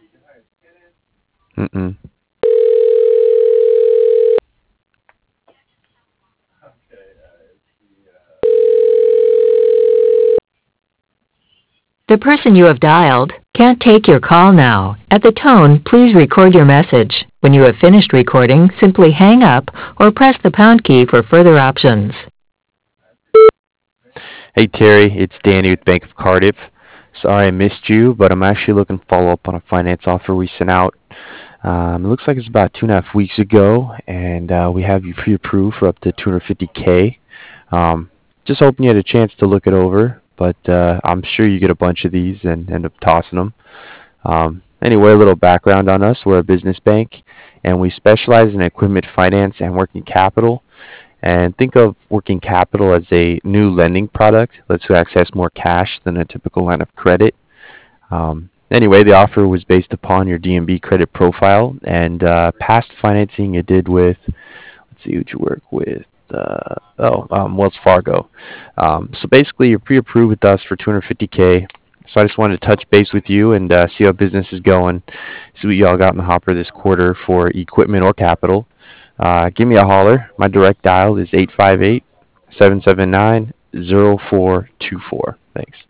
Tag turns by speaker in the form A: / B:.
A: Mm-mm.
B: The person you have dialed can't take your call now. At the tone, please record your message. When you have finished recording, simply hang up or press the pound key for further options.
A: Hey Terry, it's Danny with Bank of Cardiff. Sorry I missed you, but I'm actually looking to follow up on a finance offer we sent out. It looks like it's about 2.5 weeks ago, and we have you pre-approved for up to 250K. Just hoping you had a chance to look it over, but I'm sure you get a bunch of these and end up tossing them. Anyway, a little background on us. We're a business bank, and we specialize in equipment finance and working capital. And think of working capital as a new lending product. Lets you access more cash than a typical line of credit. Anyway, the offer was based upon your DNB credit profile and past financing you did with, let's see, who'd you work with? Wells Fargo. So basically, you're pre-approved with us for 250K. So I just wanted to touch base with you and see how business is going. See what y'all got in the hopper this quarter for equipment or capital. Give me a holler. My direct dial is 858-779-0424. Thanks.